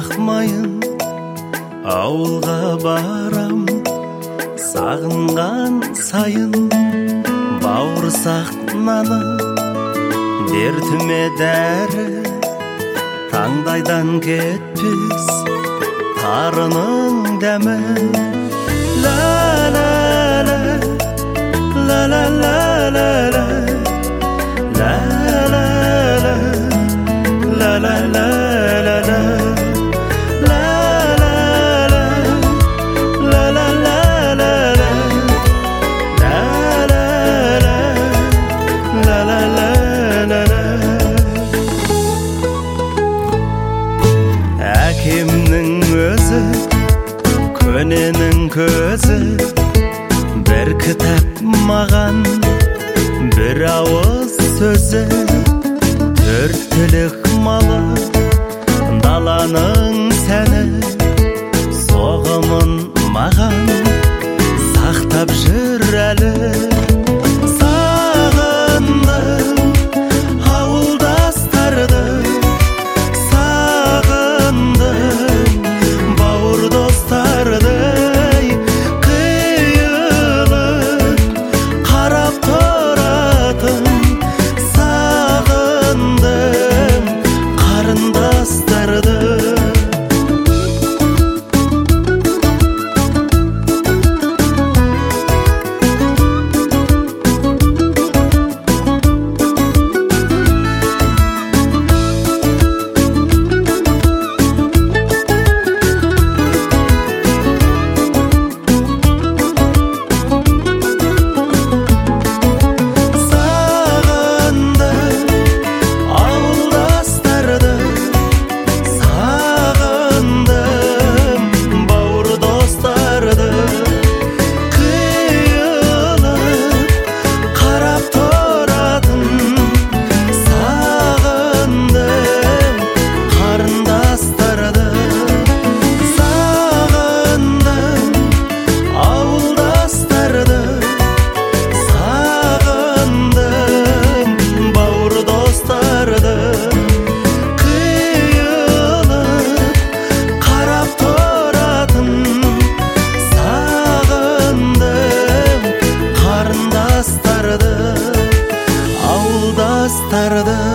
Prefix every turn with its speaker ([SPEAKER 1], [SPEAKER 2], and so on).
[SPEAKER 1] бақмайын, ауылға барам сағынған сайын. Бауырсақ наны дертіме дәрі, таңдайдан кетпес тарының дәмі. Ла-ла-ла, ла-ла-ла-ла-ла, ла-ла-ла, ла-ла-ла-ла-ла, әкемнің өзі, көненің көзі, бір кітап маған, бір ауыз сөзі. Төрт түлік малы, даланың сәні, соғымын маған сақтап жүр әлі. Сағындым ауылдастарды, бауыр достарды, қиылып қарап тұратын. Сағындым қарындастарды. Ауылдастарды